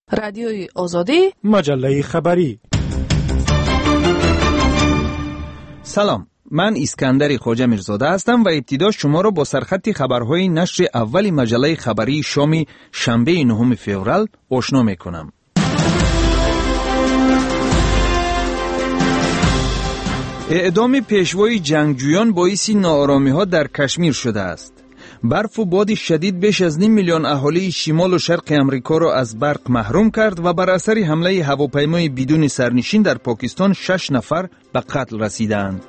رادیوی آزادی، مجله خبری. سلام، من اسکندر خواجه میرزاده هستم و ابتدا شما را با سرخط خبرهای نشر اول مجله خبری شام شنبه 9 فوریه آشنا میکنم. اعدام پیشوای جنگجویان باعث ناآرامی ها در کشمیر شده است. برف و باد شدید بیش از نیم میلیون اهالی شمال و شرق امریکا را از برق محروم کرد و بر اثر حمله هواپیمای بدون سرنشین در پاکستان 6 نفر به قتل رسیدند.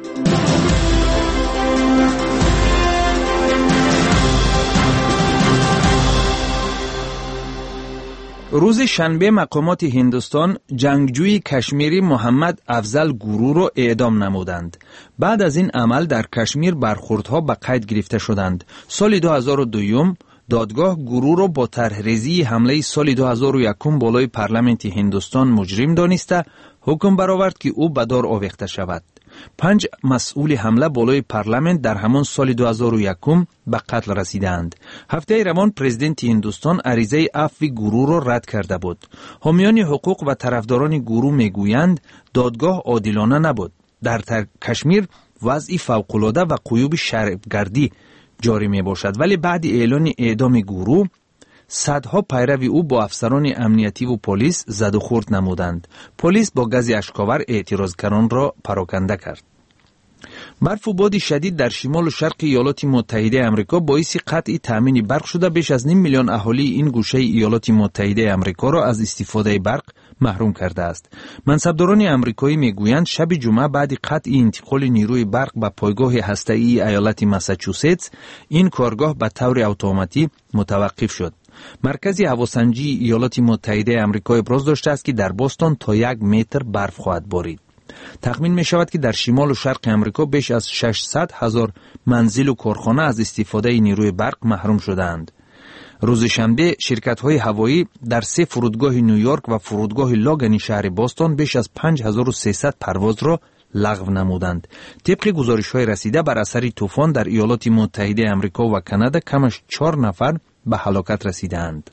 روز شنبه مقامات هندوستان جنگجوی کشمیری محمد افضل گورو را اعدام نمودند. بعد از این عمل در کشمیر برخوردها به قید گرفته شدند. سال 2002 دادگاه گورو را با طرحریزی حمله سال 2001 بالای پارلمانت هندوستان مجرم دانسته حکم برآورد که او به دار آویخته شود. 5 مسئول حمله بالای پارلمان در همان سال 2001 به قتل رسیدند. هفته روان پرزیدنت هندوستان عریضه عفو گورو را رد کرده بود. حامیان حقوق و طرفداران گورو میگویند دادگاه عادلانه نبود. در کشمیر وضع فوق‌العاده و غیوب شرابگردی جاری می باشد، ولی بعد اعلان اعدام گورو صدها پیرو او با افسران امنیتی و پلیس زد و خورد نمودند. پلیس با گاز اشک‌آور اعتراضگران را پراکنده کرد. برف و باد شدید در شمال و شرق ایالات متحده آمریکا باعث قطع تامین برق شده بیش از نیم میلیون اهالی این گوشه ایالات متحده آمریکا را از استفاده برق محروم کرده است. منصبداران آمریکایی میگویند شب جمعه بعد قطع انتقال نیروی برق به پایگاه هسته‌ای ایالت ماساچوستس این کارگاه به طور اتوماتیک متوقف شد. مرکز هواسنجی ایالات متحده آمریکا ابراز داشته است که در بوستون تا 1 متر برف خواهد بارید. تخمین می شود که در شمال و شرق آمریکا بیش از 600,000 منزل و کارخانه از استفاده نیروی برق محروم شدند. روز شنبه شرکت‌های هوایی در 3 فرودگاه نیویورک و فرودگاه لاگن شهر بوستون بیش از 5300 پرواز را لغو نمودند. طبق گزارش‌های رسیده بر اثر طوفان در ایالات متحده آمریکا و کانادا کمش 4 نفر به هلاکت رسیدند.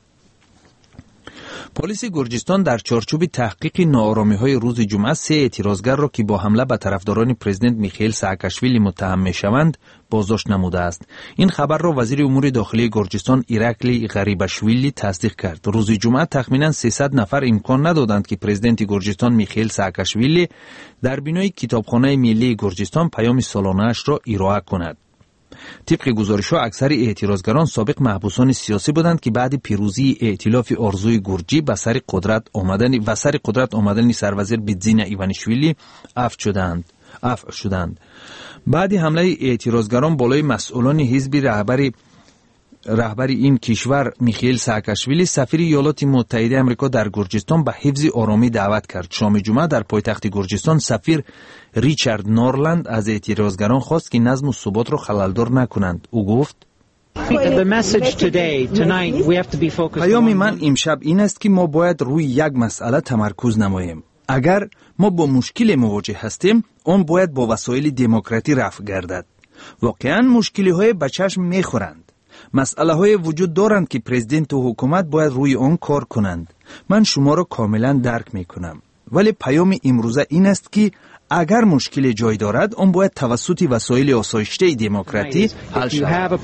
پلیس گرجستان در چارچوب تحقیق ناآرامی‌های روز جمعه 3 اعتراضگر را که با حمله به طرفداران پرزیدنت میخائیل سااکاشویلی متهم می‌شوند بازداشت نموده است. این خبر را وزیر امور داخلی گرجستان ایراکلی غریباشویلی تصدیق کرد. روز جمعه تخمیناً 300 نفر امکان ندادند که پرزیدنت گرجستان میخائیل سااکاشویلی در بینای کتابخانه ملی گرجستان پیام سالانه‌اش را ارائه کند. طبق گزارش‌ها اکثر اعتراضگران سابق محبوسان سیاسی بودند که بعد پیروزی ائتلاف آرزوی گرجی به سر قدرت آمدن سروزیر بیتزینا ایوانیشویلی عفو شدند. بعد حمله اعتراضگران بالای مسئولان حزب رهبر این کشور میخائیل سااکاشویلی سفیر ایالات متحده آمریکا در گرجستان به حفظ آرامی دعوت کرد. شام جمعه در پایتخت گرجستان سفیر ریچارد نورلند از اعتراضگران خواست که نظم و ثبات را خللدار نکنند. او گفت پیام من امشب این است که ما باید روی یک مسئله تمرکز نماییم. اگر ما با مشکل مواجه هستیم آن باید با وسایل دموکراتی رفع گردد. واقعا مشکلی های به چشم میخورند. مسئله های وجود دارند که پرزیدنت و حکومت باید روی آن کار کنند. من شما را کاملا درک می کنم. ولی پیام امروزه این است که اگر مشکل جای دارد آن باید توسط وسایل آسایشته دموکراتی حل شود.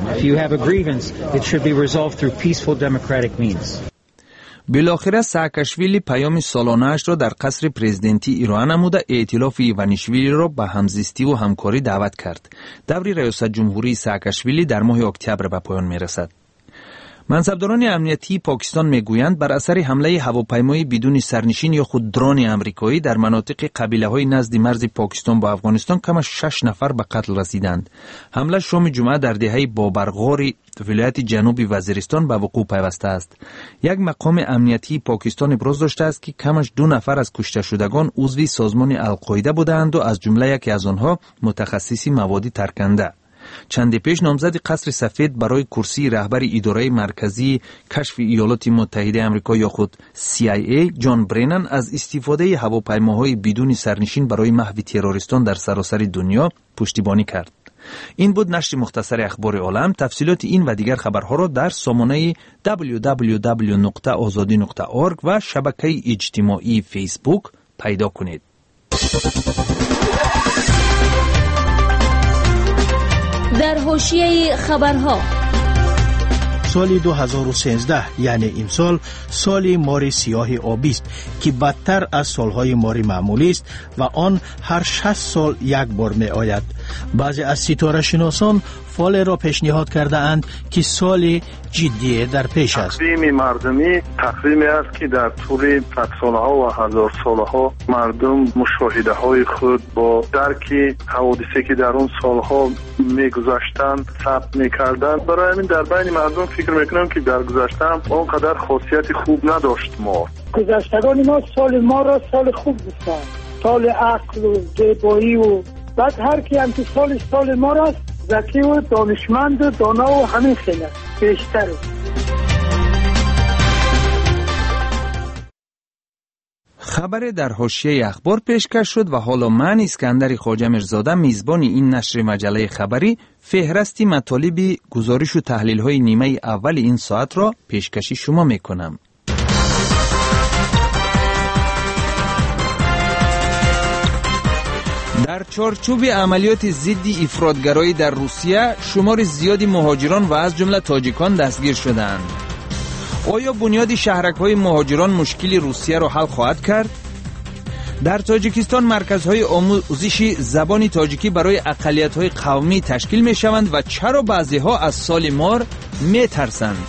بالاخره سااکاشویلی پیام سالانه‌اش را در قصر پرزیدنتی ارائه نموده ائتلاف ایوانیشویلی را به همزیستی و همکاری دعوت کرد. دور ریاست جمهوری سااکاشویلی در ماه اکتبر به پایان می‌رسد. منصبداران امنیتی پاکستان میگویند بر اثر حمله هواپیمای بدون سرنشین یا خود درون آمریکایی در مناطق قبیله‌های نزد مرز پاکستان با افغانستان کمش 6 نفر به قتل رسیدند. حمله شام جمعه در دهه بابرغار ولایت جنوبی وزیرستان به وقوع پیوسته است. یک مقام امنیتی پاکستان ابراز داشته است که کمش 2 نفر از کشته شدگان عضو سازمان القاعده بودند و از جمله یکی از آنها متخصص مواد ترکنده. چند پیش نامزد قصر سفید برای کرسی رهبر اداره مرکزی کشف ایالات متحده آمریکا یا خود CIA جان برینن از استفاده هواپیماهای بدون سرنشین برای محو تروریستان در سراسر دنیا پشتیبانی کرد. این بود نشر مختصر اخبار عالم. تفصیلات این و دیگر خبرها را در سامانه www.azadi.org و شبکه اجتماعی فیسبوک پیدا کنید. در حاشیه خبرها، سال 2013 یعنی امسال سال مار سیاه آبی است که بدتر از سالهای مار معمولی است و آن هر 60 سال یک بار می آید. بعضی از ستاره شناسان فال را پیشنهاد کرده اند که سال جدی در پیش است. تقویم مردمی تقویمی است که در طول 100 سالها و 1000 سالها مردم مشاهده های خود با درک حوادثی که در اون سالها میگذشتند ثبت میکردند. برای همین در بین مردم فکر میکنم که در گذشته هم اونقدر خاصیت خوب نداشت. ما گذشتگان ما سال ما را سال خوب گفتند، سال عقل و زیبایی و بعد هر کی هم که سال ما را ذکی و دانشمند و دانا و همین خیلی بیشتر. خبر در حاشیه اخبار پیشکش شد و حالا من اسکندر خواجه میرزاده میزبان این نشر مجله خبری فهرستی مطالب گزارش و تحلیل های نیمه اول این ساعت را پیشکشی شما میکنم. در چارچوب عملیات ضد افراطگرایی در روسیه شمار زیادی مهاجران و از جمله تاجیکان دستگیر شدند. آیا بنیاد شهرک‌های مهاجران مشکل روسیه را حل خواهد کرد؟ در تاجیکستان مرکزهای آموزش زبان تاجیکی برای اقلیت‌های قومی تشکیل می‌شوند و چرا بعضی‌ها از سال مار می‌ترسند؟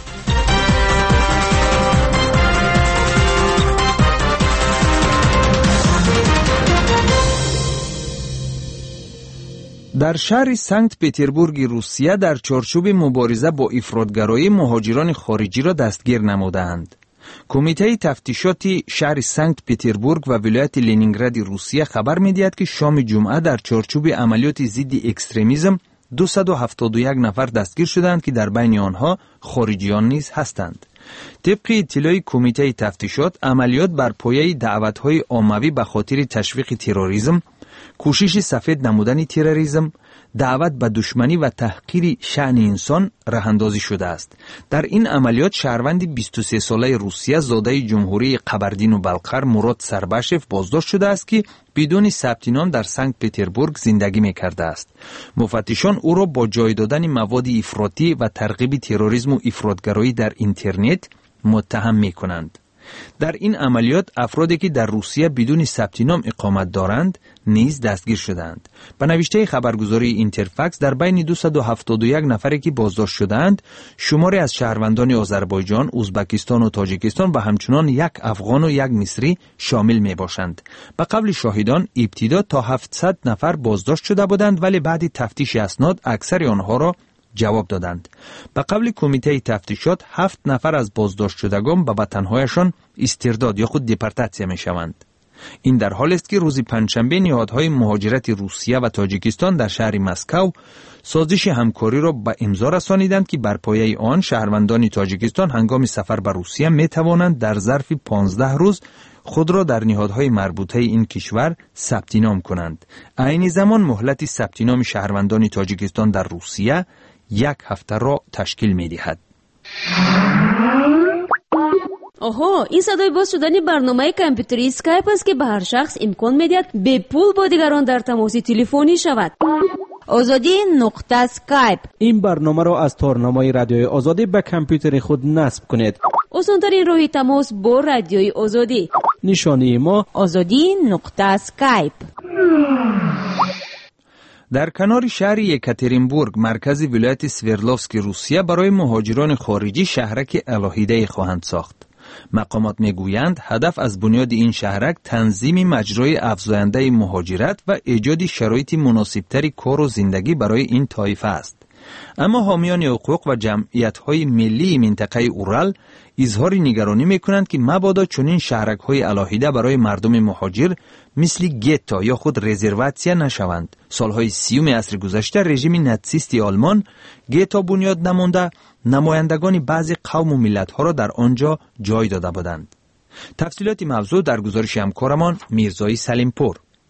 در شهر سنت پتربورگ روسیه در چارچوب مبارزه با افراطگرایی مهاجران خارجی را دستگیر نمودند. کمیته تفتیشات شهر سنت پتربورگ و ولایت لنینگراد روسیه خبر می‌دهد که شام جمعه در چارچوب عملیات ضد اکستریمیسم 271 نفر دستگیر شدند که در بین آنها خارجیان نیز هستند. طبق اطلاع کمیته تفتیشات، عملیات بر پایه دعوت‌های عمومی به خاطر تشویق تروریسم، کوشش سفید نمودن تروریسم، دعوت به دشمنی و تحقیر شأن انسان راه‌اندازی شده است. در این عملیات شهروند 23 ساله روسیه زاده جمهوری قبردین و بلقر مراد سربشف بازداشت شده است که بدون ثبت نام در سنت پتربورگ زندگی می‌کرده است. مفتشان او را با جای دادن مواد افراطی و ترغیب تروریسم و افراطگرایی در اینترنت متهم می‌کنند. در این عملیات افرادی که در روسیه بدون ثبت نام اقامت دارند نیز دستگیر شدند. به نوشته خبرگزاری اینترفکس در بین 271 نفری که بازداشت شدند شماری از شهروندان آذربایجان، ازبکستان و تاجیکستان و همچنان یک افغان و یک مصری شامل می باشند. به قول شاهدان ابتدا تا 700 نفر بازداشت شده بودند ولی بعد تفتیش اسناد اکثر آنها را جواب دادند. به قول کمیته تفتیشات 7 نفر از بازداشت شدگان به وطنهایشان استرداد یا خود دیپورتاسیون می شوند. این در حالی است که روز پنجشنبه نهادهای مهاجرت روسیه و تاجیکستان در شهر مسکو سازش همکاری را به امضا رسانیدند که بر پایه آن شهروندان تاجیکستان هنگام سفر به روسیه می توانند در ظرف 15 روز خود را در نهادهای مربوطه این کشور ثبت نام کنند. عین زمان مهلت ثبت نام شهروندان تاجیکستان در روسیه 1 هفته را تشکیل می دهد. آها، این صدای باز شدن برنامه کامپیوتری اسکایپ است که به هر شخص امکان می‌دهد به پول با دیگران در تماس تلفنی شود. آزادی نقطه اسکایپ. این برنامه را از تارنامه رادیوی آزادی به کامپیوتر خود نصب کنید. آسان‌ترین راه تماس با رادیوی آزادی. نشانی ما آزادی نقطه اسکایپ. در کنار شهر یکاترینبورگ مرکز ولایت سوردلوفسک روسیه برای مهاجران خارجی شهرک الهیده خواهند ساخت. مقامات میگویند هدف از بنیاد این شهرک تنظیم مجرای افزاینده مهاجرت و ایجاد شرایط مناسبتر کار و زندگی برای این طایفه است. اما حامیان حقوق و جمعیت‌های ملی منطقه اورال اظهار نگرانی می‌کنند که مبادا چنین شهرک‌های الهیده برای مردم مهاجر مثل گتا یا خود رزرواتسیا نشوند. سالهای 30 عصر گذشته رژیم ناتسیستی آلمان گتا بنیاد نمونده نمایندگان بعضی قوم و ملت‌ها را در آنجا جای داده بودند. تفصیلات موضوع در گزارش همکارمان میرزایی سلیمپور.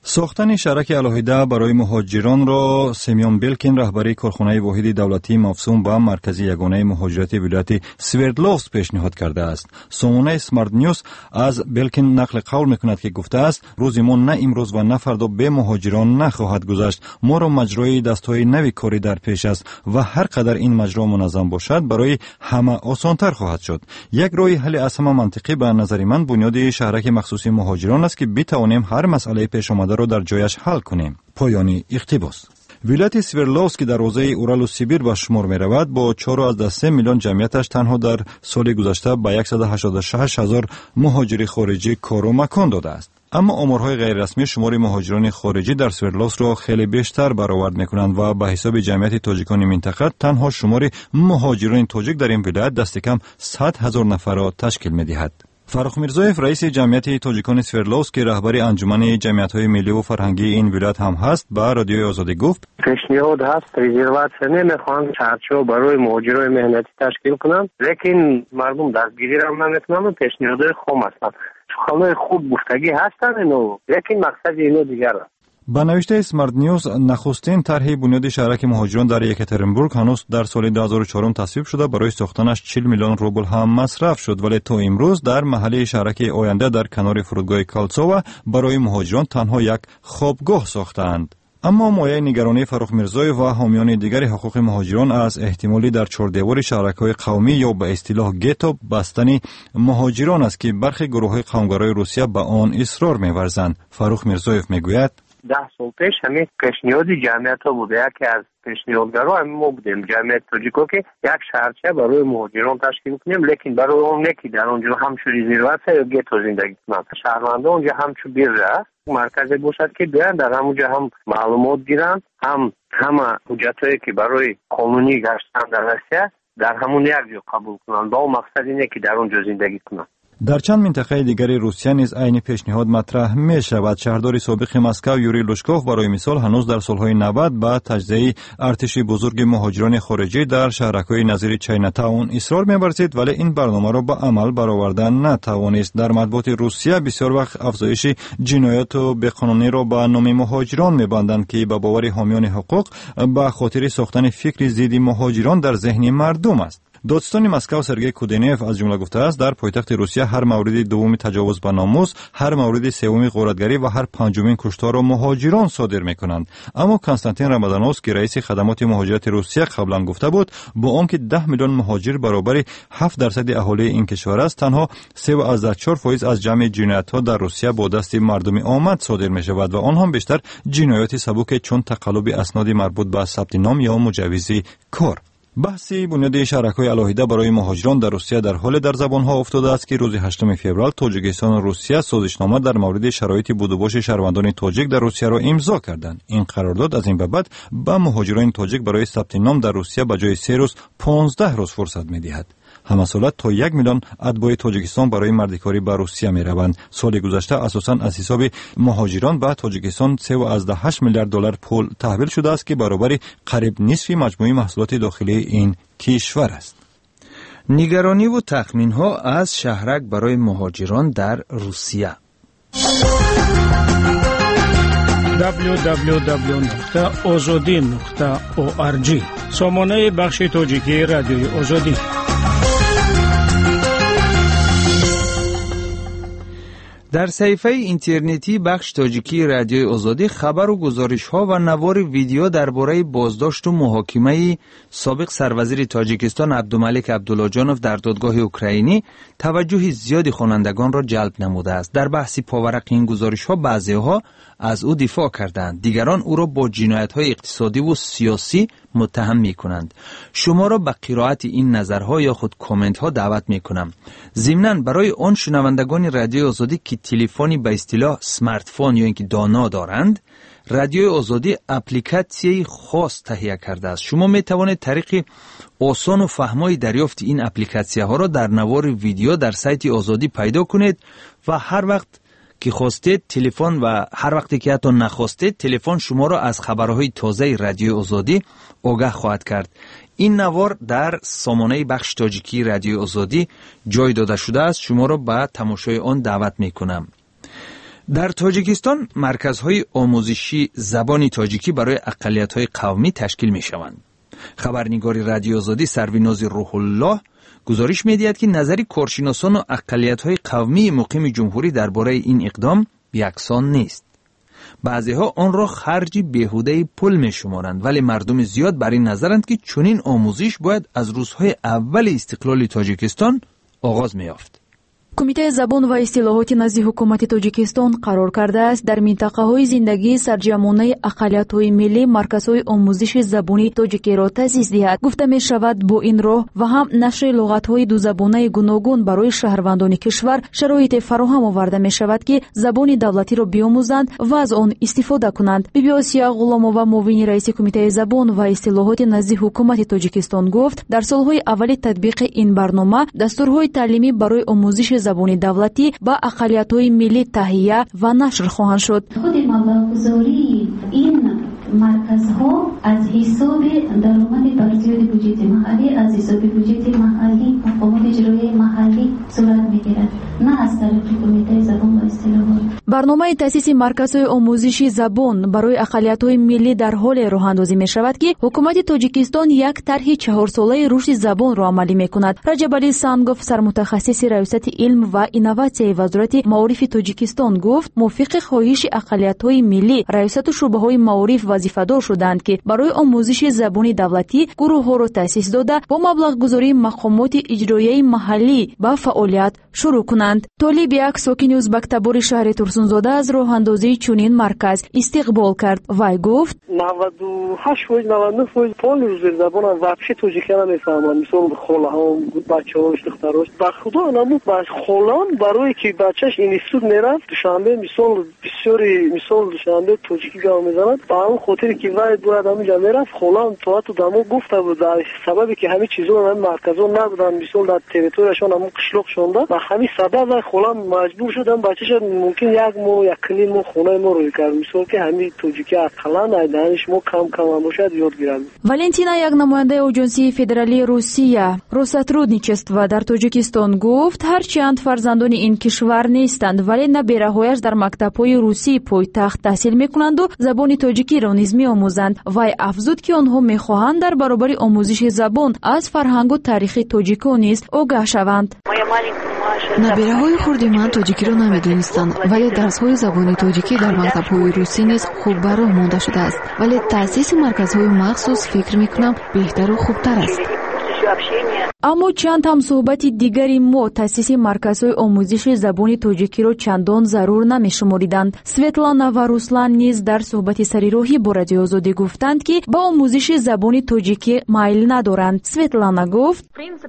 ساختن شرک علاهیده برای مهاجران را سیمیون بیلکین رهبری کارخانه واحد دولتی مفصوم به مرکزی یگانه مهاجرت ولایت سوردلوفسک پیشنهاد کرده است. سامانه سمارت نیوز از بیلکین نقل قول میکند که گفته است روز ما نه امروز و نه فردا به مهاجران نخواهد گذشت. ما را مجرای دستهای نوی کاری در پیش است و هر قدر این مجرا منظم باشد برای همه آسانتر خواهد شد. یک راه حل از همه منطقی به نظر من بنیاد شهرک مخصوص مهاجران است که بتوانیم هر مسئله پیش آمده را در جایش حل کنیم. پایانی اقتباس. ولایت سوردلوفسک که در حوزه اورال و سیبیر به شمار می رود با 4.3 میلیون جمعیتش تنها در سال گذشته به 186,000 مهاجر خارجی کار و مکان داده است. اما آمارهای غیر رسمی شمار مهاجران خارجی در سوردلوفسک را خیلی بیشتر برآورد می‌کنند و به حساب جمعیت تاجیکان منطقه تنها شمار مهاجران تاجیک در این ولایت دست کم 100,000 نفر را تشکیل می‌دهد. فرخ میرزایف رئیس جمعیت تاجیکان سوردلوفسک که رهبری انجمن جمعیت‌های ملی و فرهنگی این ولایت هم هست به رادیوی آزادی گفت پیشنهاد هست رزرواسیون نمیخوان چارچوب برای مهاجرای مهنتی تشکیل کنند لیکن مردم دستگیری را نمیکنند. پیشنهادهای خوب هستند، خانه خوب گفتگی هستند اینو، لیکن مقصد اینو دیگر است. با نوشته سمارت نیوز نخستین طرح بنیاد شهرک مهاجران در یکاترینبورگ هنوز در سال 2004 تصویب شده. برای ساختنش 40 میلیون روبل هم مصرف شد، ولی تا امروز در محله شهرک آینده در کنار فرودگاه کالسووا برای مهاجران تنها یک خوابگاه ساختند. اما مایه نگرانی فرخ میرزایف و حامیان دیگر حقوق مهاجران از احتمالی در چهاردیوار شهرک‌های قومی یا به اصطلاح گتو بستن مهاجران است که برخی گروه‌های قومگرای روسیه به آن اصرار می‌ورزند. فرخ میرزایف میگوید 10 سال پیش همین پیشنهاد جمعیت ها بوده. یکی از پیشنهادگرا همین ما بودیم، جمعیت تاجیکا که یک شهرچه برای مهاجران تشکیل کنیم، لیکن برای اون نکی در اونجا همچو رزرواسیون یا گتو زندگی کنند. شهروندا اونجا همچو بیرجه است، مرکزی باشد که بیان در همونجا هم معلومات گیرند، هم همه حجتایی که برای قانونی گشتن در روسیه در همون یک جا قبول کنند. با اون مقصد اینه که در اونجا زندگی کنند. در چند منطقه دیگر روسیه نیز عین پیشنهاد مطرح می شود. شهردار سابق مسکو یوری لوشکوف برای مثال هنوز در سالهای 90 با تجزیه ارتش بزرگ مهاجران خارجی در شهرک‌های نظیر چایناتاون اصرار می‌ورزید، ولی این برنامه را به عمل برآوردن نتوانست. در مطبوعات روسیه بسیار وقت افزایش جنایات و بی‌قانونی را به نام مهاجران می‌بندند که به باور حامیان حقوق به خاطر ساختن فکر ضد مهاجران در ذهن مردم است. دادستان مسکو سرگئی کودینف از جمله گفته است در پایتخت روسیه هر مورد دوم تجاوز به ناموس، هر مورد سوم غارتگری و هر پنجمین کشتار را مهاجران صادر می‌کنند. اما کنستانتین رامادانوفسکی رئیس خدمات مهاجرت روسیه قبلا گفته بود با آنکه 10 میلیون مهاجر برابر 7% اهالی این کشور است، تنها 3.4% از جمع جنایت‌ها در روسیه با دست مردم عامه صادر می‌شود و آن هم بیشتر جنایات سبک چون تقلب اسناد مربوط به ثبت نام یا مجوز کار. بحثی بنیاد شهرک‌های علاهیده برای مهاجران در روسیه در حال در زبان‌ها افتاده است که روز 8 فوریه تاجیکستان و روسیه سازشنامه در مورد شرایط بود و باش شهروندان تاجیک در روسیه را امضا کردند. این قرارداد از این به بعد به مهاجران تاجیک برای ثبت نام در روسیه به جای 3 روز 15 روز فرصت می‌دهد. همسالت تا 1 میلیون اتباع تاجیکستان برای مردکاری به روسیه می‌روند. سال گذشته اساساً از حساب مهاجران به تاجیکستان 3.8 میلیارد دلار پول تحویل شده است که برابر قریب نصف مجموعه محصولات داخلی این کشور است. نگرانی و تخمین‌ها از شهرک برای مهاجران در روسیه. www.azadi.org سامانه بخش تاجیکی رادیوی آزادی. در صفحه اینترنتی بخش تاجیکی رادیوی آزادی خبر و گزارش‌ها و نوار ویدیو درباره بازداشت و محاکمه سابق سروزیر تاجیکستان عبدالملک عبداللاجانوف در دادگاه اوکراینی توجه زیادی خوانندگان را جلب نموده است. در بحثی پاورق این گزارش‌ها بعضی‌ها از او دفاع کردند، دیگران او را با جنایت‌های اقتصادی و سیاسی متهم می‌کنند. شما را به قرائت این نظرها یا خود کامنت‌ها دعوت می‌کنم. ضمناً برای آن شنوندگان رادیو آزادی که تلفنی به اصطلاح اسمارت فون یا اینکه دانا دارند، رادیو آزادی اپلیکاسیون خاص تهیه کرده است. شما می‌توانید طریق آسان و فهمای دریافت این اپلیکاسیون‌ها را در نوار ویدیو در سایت آزادی پیدا کنید و هر وقت که خواستید تلفن و هر وقتی که حتی نخواستید تلفن شما را از خبرهای تازه رادیو آزادی آگاه خواهد کرد. این نوار در سامانه بخش تاجیکی رادیو آزادی جای داده شده است. شما را به تماشای آن دعوت می کنم. در تاجیکستان مرکزهای آموزشی زبان تاجیکی برای اقلیت‌های قومی تشکیل می‌شوند. خبرنگار رادیو آزادی سرویناز روح الله گزارش می‌دهد که نظر کارشناسان و اقلیت‌های قومی مقیم جمهوری درباره این اقدام یکسان نیست. بعضی‌ها آن را خرج بیهوده پول می‌شمارند، ولی مردم زیاد بر این نظرند که چنین آموزش باید از روزهای اول استقلال تاجیکستان آغاز می‌یافت. کمیته زبان و اصطلاحات نزد حکومت تاجیکستان قرار کرده است در منطقه‌های زندگی سرجمانه اقلیت‌های ملی مرکزهای آموزش زبانی تاجیکی را تأسیس دهد. گفته می‌شود با این راه و هم نشر لغت‌های دو زبانه گوناگون برای شهروندان کشور شرایط فراهم آورده می‌شود که زبان دولتی را بیاموزند و از آن استفاده کنند. بیبی آسیا غلامова معاون رئیس کمیته زبان و اصطلاحات نزد حکومت تاجیکستان گفت در سال‌های اول تطبیق این برنامه دستورهای تعلیمی برای آموزش زبان دولتی با اقلیت‌های ملی تهیه و نشر خواهند شد. خود مبلغ‌گذاری این مرکزها از حساب درآمد بازیابی بودجه محلی، از حساب بودجه محلی مقامات اجرایی محلی صورت می‌گیرد، نه از طریق کمیته زبان و اصطلاحات. برنامه تأسیس مرکزهای آموزشی زبان برای اقلیت‌های ملی در حال راه‌اندازی می‌شود که حکومت تاجیکستان یک طرح 4 ساله رشد زبان را عملی می‌کند. رجب علی سانگوف سرمتخصص ریاست علم و اینوواسیون وزارت معارف تاجیکستان گفت موافق خواهش اقلیت‌های ملی ریاست شعبه‌های معارف وظیفه‌دار شدند که برای آموزش زبان دولتی گروه‌ها را تأسیس داده با مبلغ‌گذاری مقامات اجرایی محلی با فعالیت شروع کنند. طالب یک ساکن ازبک‌تبار شهر ترسونزاده از راه‌اندازی چنین مرکز استقبال کرد. وی گفت 98% 99% پول زبان واقعی تاجیکی را می‌فهمند. مثلا خاله‌ها بچه‌ها دخترها به خدا نمود با خالان برای که بچه‌ش اینستیتوت میرفت دوشنبه مثال بسیاری مثال دوشنبه تاجیکی گام می‌زند با اون خاطری که وای باید همینجا میرفت خالان تو دمو گفته بود در سببی که همه چیزا در مرکزا نبودن مثال در تریتوریشون هم قشلاق شونده و همین سبب خالان مجبور شدن بچه‌ش ممکن یک ماه یک کلی ماه خونه ما روی کرد مثال که همین تاجیکی اقلا دانش ما کم باشد یاد گیرند. والنتینا یک نماینده آژانسی فدرالی روسیه روساترودنیچستو در تاجیکستان گفت هرچند فرزندان این کشور نیستند ولی نابیراهایش در مکتب‌های روسی پایتخت تحصیل می‌کنند و زبان تاجیکی را نیز می‌آموزند. وی افزود که آنها می‌خواهند در برابر آموزش زبان از فرهنگ و تاریخ تاجیکان نیز آگاه شوند. نابیراهای خرد من تاجیکی را نمی‌دانستند ولی درس‌های زبان تاجیکی در مکتب‌های روسی نیز خوب براه مانده شده است ولی تأسیس مرکزهای مخصوص فکر می‌کنم بهتر و خوبتر است. اما چند هم صحبت دیگری ما تأسیس مرکزهای آموزش زبان تاجیکی را چندان ضرور نمی‌شماریدند. سویتلانا و روسلان نیز در صحبت سریراهی با رادیو آزادی گفتند که با آموزش زبان تاجیکی میل ندارند. سویتلانا گفت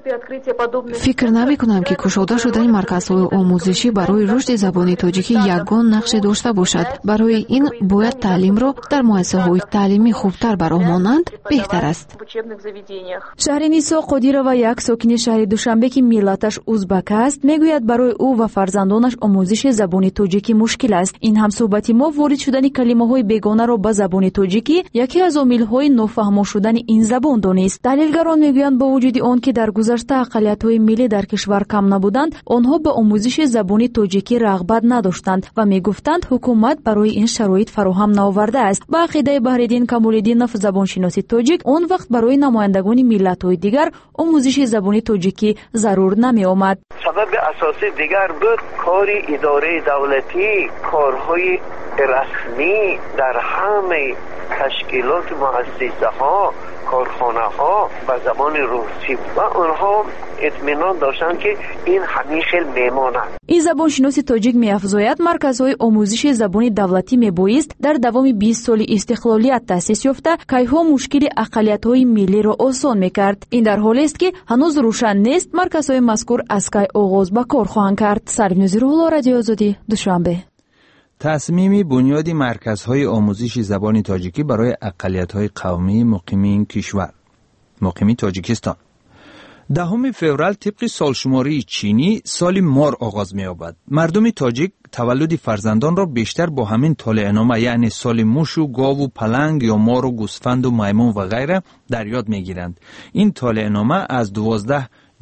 فکر نمی‌کنم که گشوده شدن مرکزهای آموزشی برای رشد زبان تاجیکی یگان نقش داشته باشد. برای این باید تعلیم را در مؤسسه‌های تعلیمی خوبتر براه مانند بهتر است. شهرنیسا قادیرова یک ساکن شهر دوشنبه که ملتش ازبک است میگوید برای او و فرزندانش آموزش زبان تاجیکی مشکل است. این هم صحبت ما وارد شدن کلمه‌های بیگانه را به زبان تاجیکی یکی از عامل‌های نافهم شدن این زبان دانست. تحلیلگران میگویند با وجود آن که در گذشته اقلیت‌های ملی در کشور کم نبودند آنها به آموزش زبان تاجیکی رغبت نداشتند و میگفتند حکومت برای این شرایط فراهم نآورده است. با عقیده بهرالدین کمال‌الدینов زبانشناس تاجیک آن وقت برای نمایندگان ملت‌های دیگر آموزش زبان تاجیکی ضرور نمی آمد. سبب اساسی دیگر بود کار اداره دولتی، کارهای رسمی در همه تشکیلات مؤسسه ها، کارخانه ها به زبان روسی و آنها اطمینان داشتند که این همیشه میماند. این زبانشناس تاجیک می‌افزاید مرکزهای آموزش زبان دولتی میبایست در دوام 20 سال استقلالیت تأسیس یافته کایها مشکل اقلیت‌های ملی را آسان می‌کرد. این در حالی است که هنوز روشن نیست مرکزهای مذکور از کی آغاز به کار خواهند کرد. سرویناز روح الله، رادیو آزادی، دوشنبه. تصمیم بنیادی مرکزهای آموزش زبان تاجیکی برای اقلیت‌های قومی مقیمی کشور مقیمی تاجیکستان 10 فوریه طبق سالشماری چینی سال مار آغاز می‌یابد. مردم تاجیک تولد فرزندان را بیشتر با همین طالع‌نامه یعنی سال موش و گاو و پلنگ یا مار و گوسفند و میمون و غیره در یاد می‌گیرند. این طالع‌نامه از 12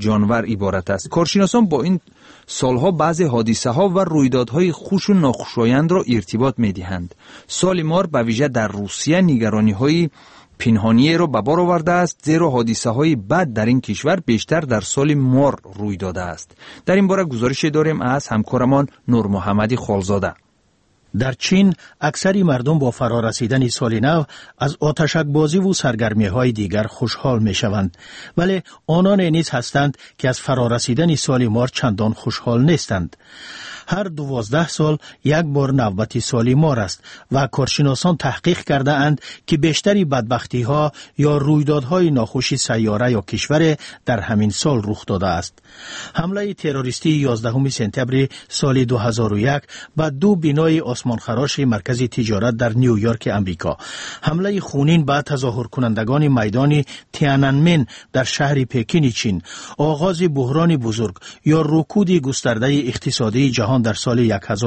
جانور عبارت است. کارشناسان با این سالها بعضی حادثه ها و رویدادهای خوش و ناخوشایند را ارتباط می دهند. سال مار به ویژه در روسیه نگرانی های پنهانی را به بار آورده است، زیرا حادثه های بد در این کشور بیشتر در سال مار روی داده است. در این باره گزارش داریم از همکارمان نور محمدی خالزاده. در چین اکثری مردم با فرارسیدن سال نو از آتشک بازی و سرگرمی های دیگر خوشحال می شوند، ولی آنان نیز هستند که از فرارسیدن سال مار چندان خوشحال نیستند. هر 12 سال یک بار نوبت سال مار است و کارشناسان تحقیق کرده اند که بیشتری بدبختی ها یا رویدادهای ناخوش سیاره یا کشور در همین سال رخ داده است. حمله تروریستی 11 سپتامبر سال 2001 به 2 بنای آسمانخراش مرکز تجارت در نیویورک امریکا، حمله خونین به تظاهر کنندگان میدان تیانانمن در شهر پکین چین، آغاز بحران بزرگ یا رکود گسترده اقتصادی جهان در سال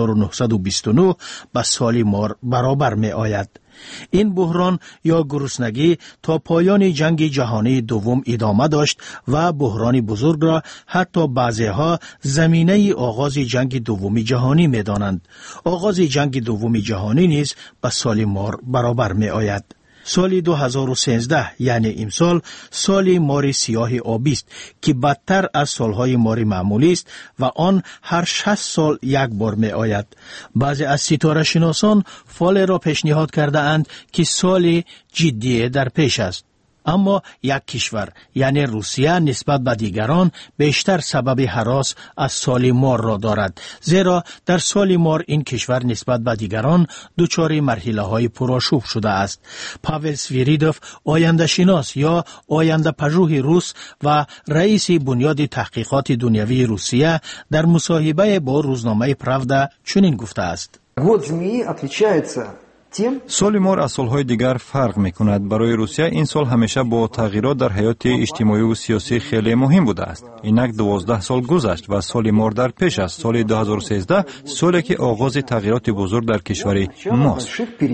1929 به سال مار برابر می آید. این بحران یا گرسنگی تا پایان جنگ جهانی دوم ادامه داشت و بحران بزرگ را حتی بعضی‌ها زمینه آغاز جنگ دوم جهانی می دانند. آغاز جنگ دوم جهانی نیز به سال مار برابر می آید. سال 2013 یعنی امسال سال مار سیاه آبی است که بدتر از سالهای مار معمولی است و آن هر 60 سال یک بار می آید. بعضی از ستاره شناسان فال را پیشنهاد کرده اند که سال جدی در پیش است. اما یک کشور یعنی روسیه نسبت به دیگران بیشتر سبب هراس از سال مار را دارد، زیرا در سال مار این کشور نسبت به دیگران دچار مرحله های پرآشوب شده است. پاول سویریدوف، آینده شناس یا آینده پژوه روس و رئیس بنیاد تحقیقات دنیوی روسیه، در مصاحبه با روزنامه پراودا چنین گفته است: سال مار از سالهای دیگر فرق می کند. برای روسیه این سال همیشه با تغییرات در حیات اجتماعی و سیاسی خیلی مهم بوده است. اینک 12 سال گذشت و سال مار در پیش است. سال 2013 سالی که آغاز تغییرات بزرگ در کشور ماست.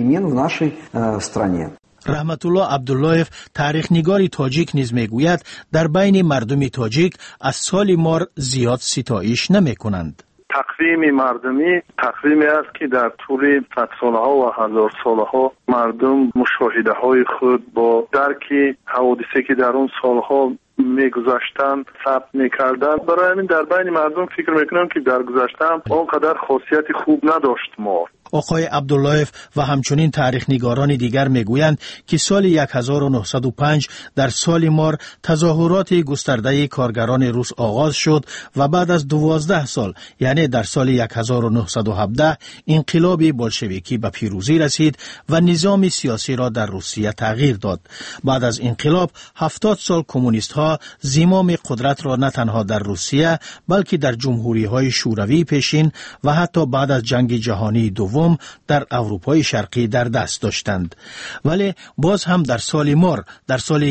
رحمت الله عبداللهیف، تاریخ نگاری تاجیک نیز میگوید در بین مردم تاجیک از سال مار زیاد ستایش نمی کنند. تقویم مردمی تقویمی است که در طول صد سالها و هزار سالها مردم مشاهده های خود با درک حوادثی که در اون سالها میگذشتن ثبت میکردن. برای همین در بین مردم فکر میکنم که در گذشته آنقدر خاصیت خوب نداشت مار. آقای عبداللهیف و همچنین تاریخ نگاران دیگر میگویند که سال 1905 در سال مار تظاهرات گسترده کارگران روس آغاز شد و بعد از 12 سال یعنی در سال 1917 انقلاب بولشویکی به پیروزی رسید و نظام سیاسی را در روسیه تغییر داد. بعد از انقلاب 70 سال کمونیست ها زمام قدرت را نه تنها در روسیه بلکه در جمهوری های شوروی پیشین و حتی بعد از جنگ جهانی دوم در اروپای شرقی در دست داشتند. ولی باز هم در سال مار در سال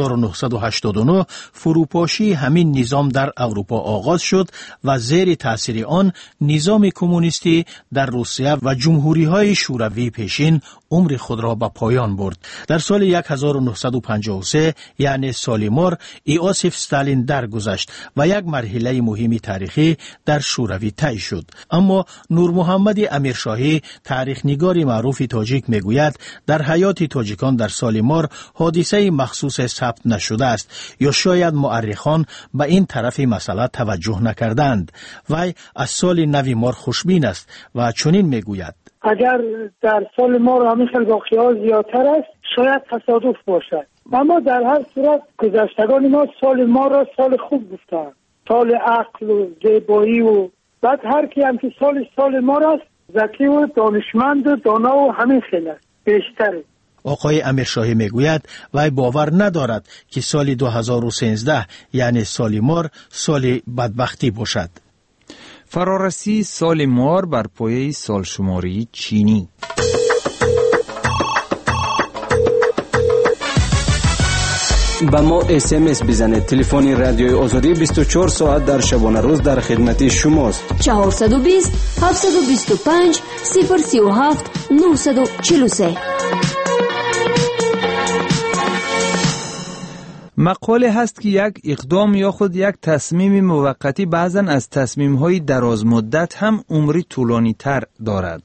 1989 فروپاشی همین نظام در اروپا آغاز شد و زیر تاثیر آن نظام کمونیستی در روسیه و جمهوری های شوروی پیشین عمر خود را به پایان برد. در سال 1953 یعنی سال مار ایوسیف استالین درگذشت و یک مرحله مهمی تاریخی در شوروی طی شد. اما نور محمد امیرشاهی، تاریخ نگار معروف تاجیک میگوید در حیات تاجیکان در سال مار حادثه مخصوص ثبت نشده است یا شاید مورخان به این طرف مسئله توجه نکردند. وی از سال نو مار خوشبین است و چنین میگوید: اگر در سال مار همیشه واقعیات زیادتر است شاید تصادف باشد، اما در هر صورت گذشتگان ما سال مار را سال خوب گفتند، سال عقل و زیبایی و بعد هر کی هم که سال مار است ذکی و دانشمند و دانا و همین خیلی است بیشتره. آقای امیرشاهی میگوید وی باور ندارد که سال 2013 یعنی سال مار سال بدبختی باشد. فرارسی سال مار بر پایه سال شماری چینی. با ما SMS بزنید. تلفن رادیوی آزادی 24 ساعت در شبانه روز در خدمت شماست. 420 725 037 943. مقاله هست که یک اقدام یا خود یک تصمیم موقتی بعضاً از تصمیم‌های دراز مدت هم عمری طولانی تر دارد.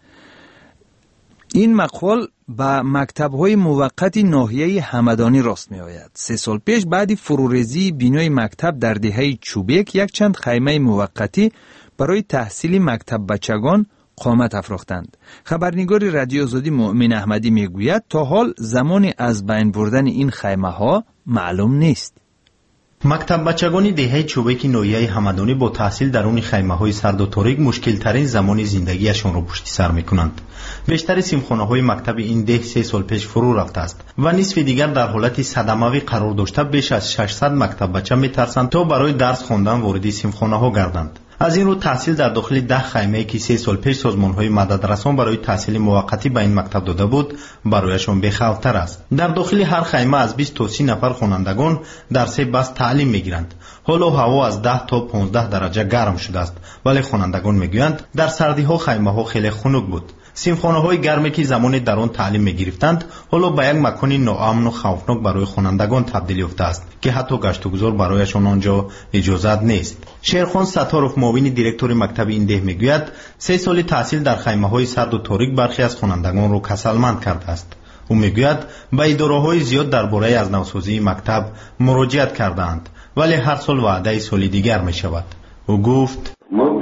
این مقال با مکتب‌های موقت ناحیه همدانی راست می آید. 3 سال پیش بعد فروریزی بینای مکتب در دهه چوبک یک چند خیمه موقتی برای تحصیل مکتب بچگان قامت افراختند. خبرنگار رادیو آزادی مؤمن احمدی میگوید تا حال زمان از بین بردن این خیمه ها معلوم نیست. مکتب بچگانی دهه چوبک ناحیه همدانی با تحصیل در اون خیمه های سرد و تاریک مشکل ترین زمان زندگیشان را پشت سر میکنند. بیشتر سیمخانه های مکتب این ده 3 سال پیش فرو رفته است و نصف دیگر در حالت صدموی قرار داشته. بیش از 600 مکتب بچه میترسند تا برای درس خواندن وارد سیمخانه ها گردند. از این رو تحصیل در داخل 10 خیمه که 3 سال پیش سازمان‌های مددرسان برای تحصیل موقتی به این مکتب داده بود برایشان بی‌خوف‌تر است. در داخل هر خیمه از 20 تا 30 نفر خوانندگان در 3 بست تعلیم می‌گیرند. حالا هوا از 10 تا 15 درجه گرم شده است، ولی خوانندگان می‌گویند در سردی‌ها خیمه‌ها خیلی خنک بود. سیمخانه‌های گرمی که زمان در آن تعلیم می‌گرفتند حالا به یک مکان ناامن و خوفناک برای خوانندگان تبدیل یافته است که حتی گشت و گذار برایشان آنجا اجازه نیست. شیرخان ستاروف معاون دیرکتور مکتب این ده میگوید 3 سال تحصیل در خیمه‌های سرد و تاریک برخی از خوانندگان را کسلمند کرده است. او میگوید به اداره‌های زیاد درباره از نوسازی مکتب مراجعت کردند، ولی هر سال وعده سال دیگر می‌شود. او گفت ما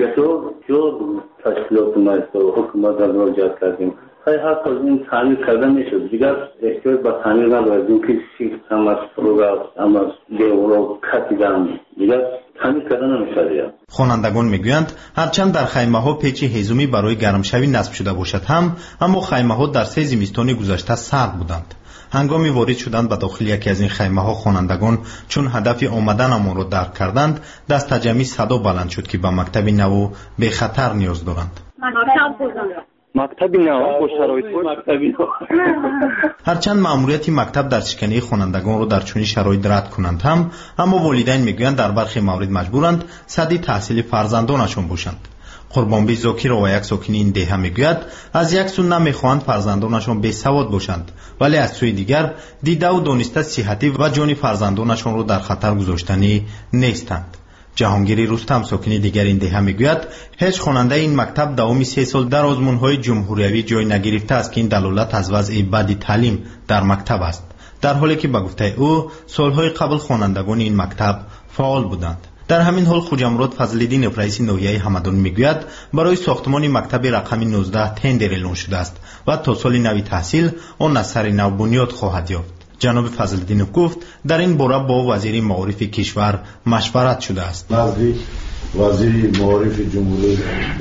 تشکیلات مجلس و حکومت را مراجعت کردیم. هر سال این تعمیر کرده میشد. دیگر احتیاج به تعمیر نداریم که سیستم از پروگرام اما دیوار کاتیدن دیگر تعمیر کرده نمیشد. خوانندگان میگویند هرچند در خیمه‌ها پیچ هیزمی برای گرمشوی نصب شده باشد اما خیمه‌ها در 3 زمستان گذشته سرد بودند. هنگامی وارد شدند به داخل یکی از این خیمه‌ها خوانندگان چون هدف آمدن آن را درک کردند دست جمعی صدا بلند شد که به مکتب نو به خطر نیاز دارند. مکتب نو با شرایط مکتبی هرچند مأموریت مکتب در شکنی خوانندگان را در چنین شرایط رد کنند اما والدین میگویند در برخی موارد مجبورند صدی تحصیل فرزندانشان باشند. قربانبی زاکر و یک ساکن این ده میگوید از یک سو نمیخواهند فرزندانشان بی سواد باشند، ولی از سوی دیگر دیده و دانسته صحتی و جان فرزندانشان را در خطر گذاشتنی نیستند. جهانگیر رستم ساکن دیگر این ده میگوید هیچ خواننده این مکتب دوام 3 سال در آزمون‌های جمهوریوی جای نگرفته است که این دلالت از وضع بد تعلیم در مکتب است، در حالی که به گفته او سالهای قبل خوانندگان این مکتب فعال بودند. در همین حال خوجا مراد فضل‌الدین رئیس ناحیه همدانی میگوید برای ساختمان مکتب رقم 19 تندر اعلان شده است و تا سال نو تحصیل آن از سر نو بنیاد خواهد یافت. جناب فضل‌الدین گفت در این باره با وزیر معارف کشور مشورت شده است. نزد وزیر معارف جمهوری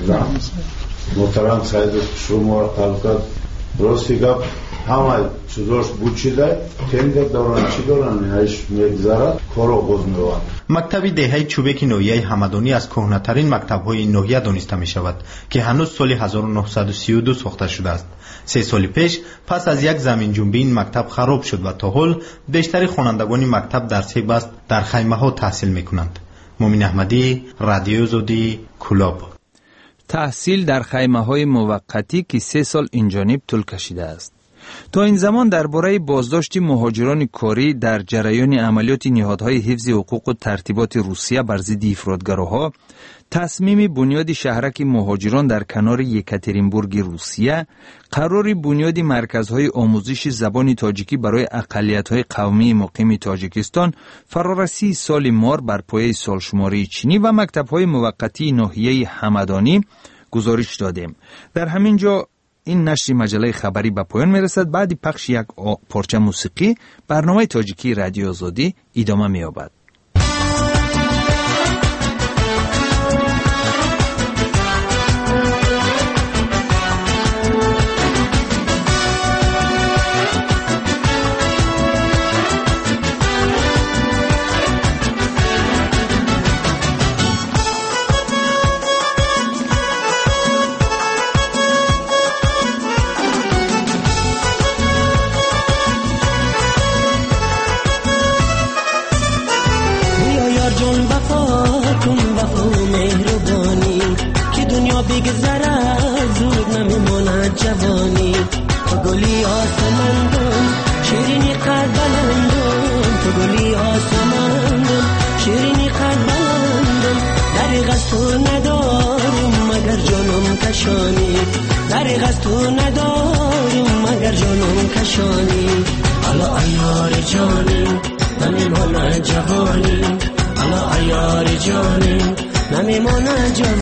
محترم سید شما تعلقات راستی گپ همه چیزاش بود شده تندر دوران چی دارن هیچ میگذارد کار آغاز می‌شود. مکتب دهه چوبک ناحیه همدانی از کهنه‌ترین مکتب‌های ناحیه دانسته می‌شود که هنوز سال 1932 ساخته شده است. 3 سال پیش پس از یک زمین جنبی این مکتب خراب شد و تا حال بیشتر خوانندگان مکتب در 3 بست در خیمه‌ها تحصیل می‌کنند. مؤمن احمدی، رادیو آزادی، کلاب. تحصیل در خیمه‌های موقتی که 3 سال اینجانب طول کشیده است. تا این زمان درباره بازداشت مهاجران کاری در جریان عملیات نهادهای حفظ حقوق و ترتیبات روسیه بر ضد افراطگراها، تصمیم بنیاد شهرک مهاجران در کنار یکاترینبورگ روسیه، قرار بنیاد مرکزهای آموزش زبان تاجیکی برای اقلیت‌های قومی مقیم تاجیکستان، فرارسی سال مار بر پایه سالشماری چینی و مکتب‌های موقتی ناحیه همدانی گزارش دادیم. در همین جا این نشر مجله خبری به پایان میرسد. بعد پخش یک پارچه موسیقی برنامه تاجیکی رادیو آزادی ادامه می‌یابد. گلی نشانی، دریغ از تو ندارم مگر جانم کشانی. حالا ایار جانی نمیمانه جوانی، حالا ایار جانی نمیمانه جوانی.